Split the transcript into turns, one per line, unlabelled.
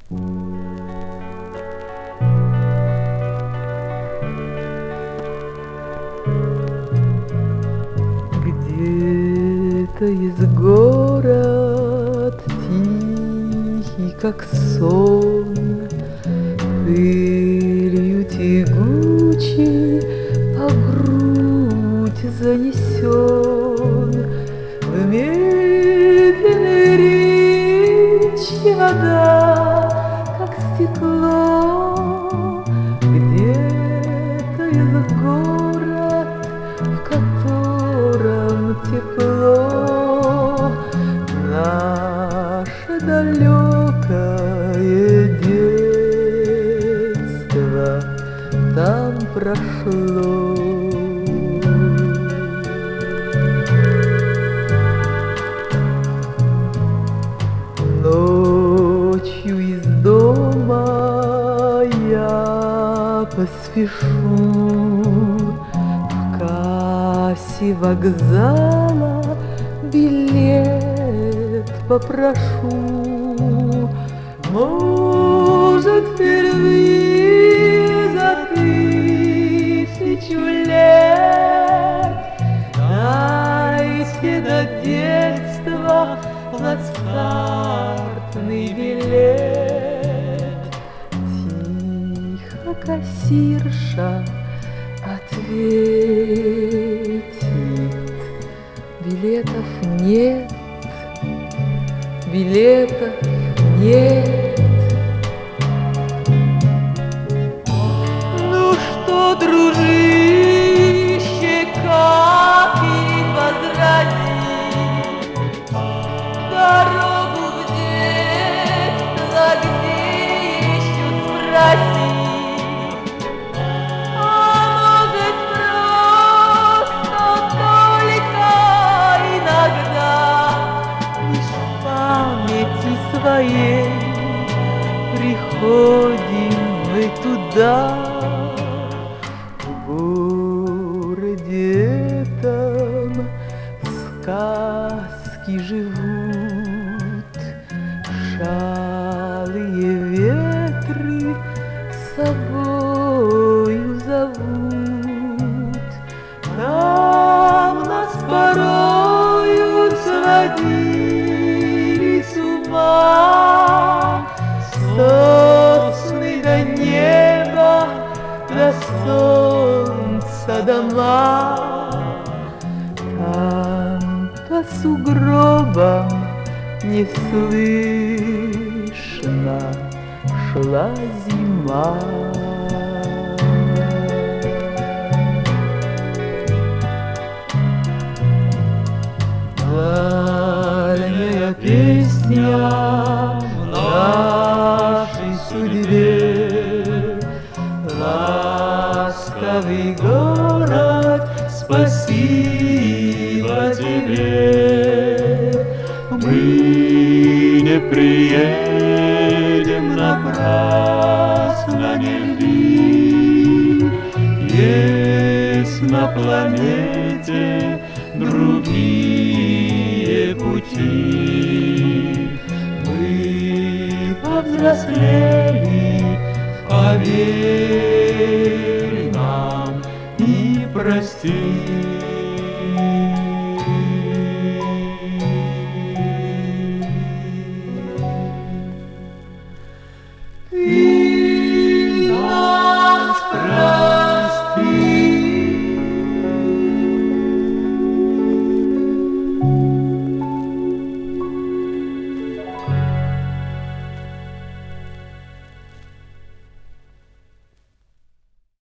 Где-то есть город тихий, как сон, пылью тягучей по грудь занесен. В медленной речке вода, как стекло. Где-то есть город, в котором тепло. Наше далекое детство там прошло. Ночью из дома я поспешу, в кассе вокзала билет попрошу. Может, впервые за 1000 лет дайте до детства плацкартный билет. Тихо кассирша ответит: билетов нет, билетов нет. Ну что, дружище, как и возразить? Дорогу в детство где еще спросить? А может, просто только иногда лишь в памяти своей приходим мы туда. В городе этом сказки живут, шалые ветры с собою зовут. Там нас порою сводили с ума сосны до неба, до солнца дома. Там по сугробам неслышно шла зима. Дальняя песня в нашей судьбе, ласковый город, спасибо тебе. Мы не приедем напрасно, не жди. Есть на планете другие пути. Мы повзрослели, поверь нам и прости. Ты